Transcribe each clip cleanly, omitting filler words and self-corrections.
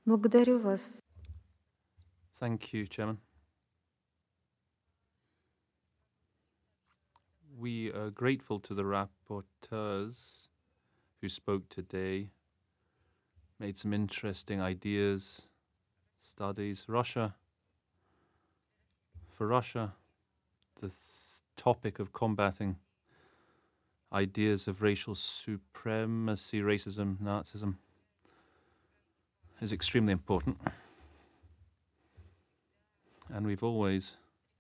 Благодарю вас. Thank you, Chairman. We are grateful to the rapporteurs who spoke today, made some interesting ideas, studies. For Russia, the topic of combating ideas of racial supremacy, racism, Nazism is extremely important. And we've always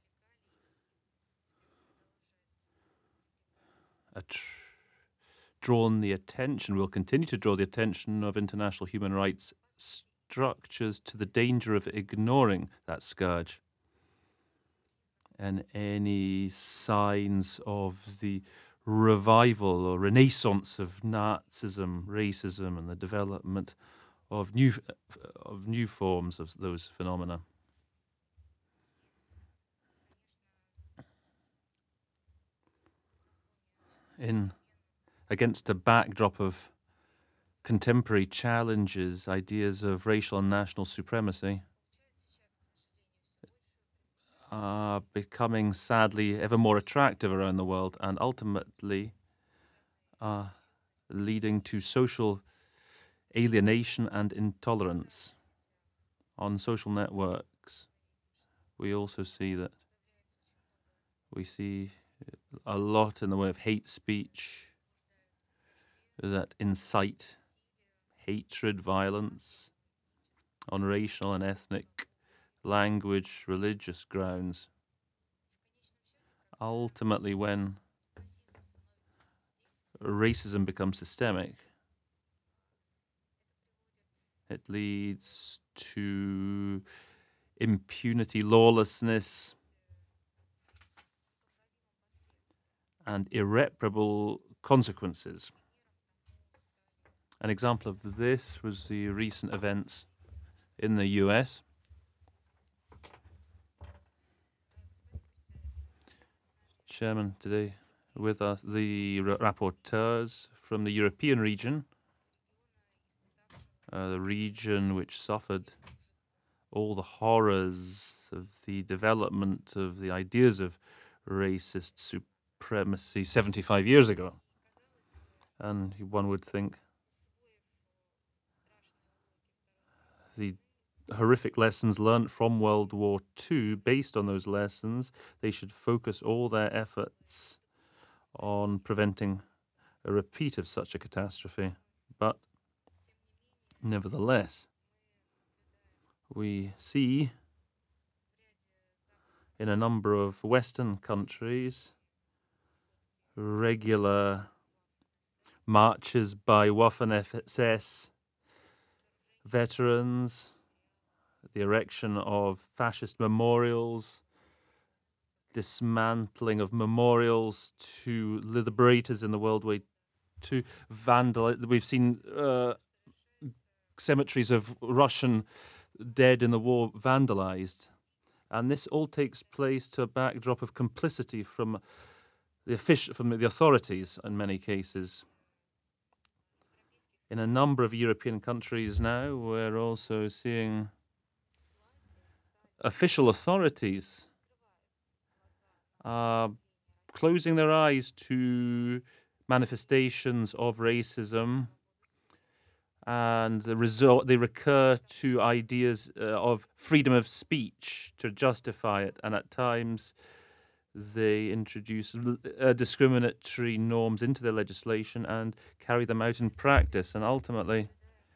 drawn the attention, will continue to draw the attention of international human rights structures to the danger of ignoring that scourge and any signs of the revival or renaissance of Nazism, racism, and the development of new forms of those phenomena. In against a backdrop of contemporary challenges, ideas of racial and national supremacy are becoming sadly ever more attractive around the world and ultimately are leading to social alienation and intolerance. On social networks, we also see a lot in the way of hate speech that incite hatred, violence on racial and ethnic, language, religious grounds. Ultimately, when racism becomes systemic, it leads to impunity, lawlessness, and irreparable consequences. An example of this was the recent events in the US. Chairman, today with us, the rapporteurs from the European region, the region which suffered all the horrors of the development of the ideas of racist supremacy 75 years ago. And one would think the horrific lessons learnt from World War II, based on those lessons, they should focus all their efforts on preventing a repeat of such a catastrophe. But nevertheless, we see in a number of Western countries regular marches by Waffen SS veterans, the erection of fascist memorials, dismantling of memorials to liberators in the World War II, We've seen cemeteries of Russian dead in the war vandalized. And this all takes place to a backdrop of complicity from the authorities in many cases. In a number of European countries now, we're also seeing official authorities are closing their eyes to manifestations of racism, and they recur to ideas of freedom of speech to justify it, and at times they introduce discriminatory norms into their legislation and carry them out in practice. And ultimately,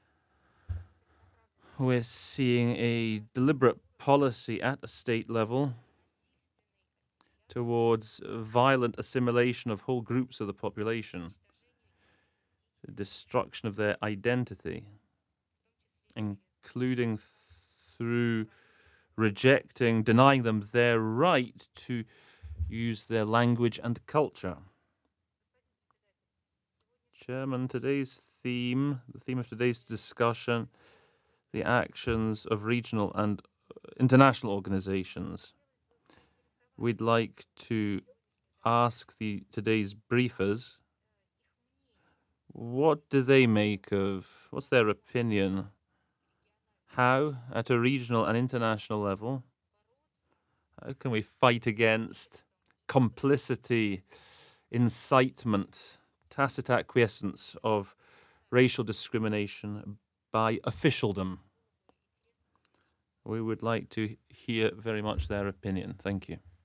we're seeing a deliberate policy at a state level towards violent assimilation of whole groups of the population, the destruction of their identity, including through denying them their right to use their language and culture. Chairman, the theme of today's discussion, the actions of regional and international organizations. We'd like to ask today's briefers, what do they make of, what's their opinion? How, at a regional and international level, how can we fight against complicity, incitement, tacit acquiescence of racial discrimination by officialdom? We would like to hear very much their opinion. Thank you.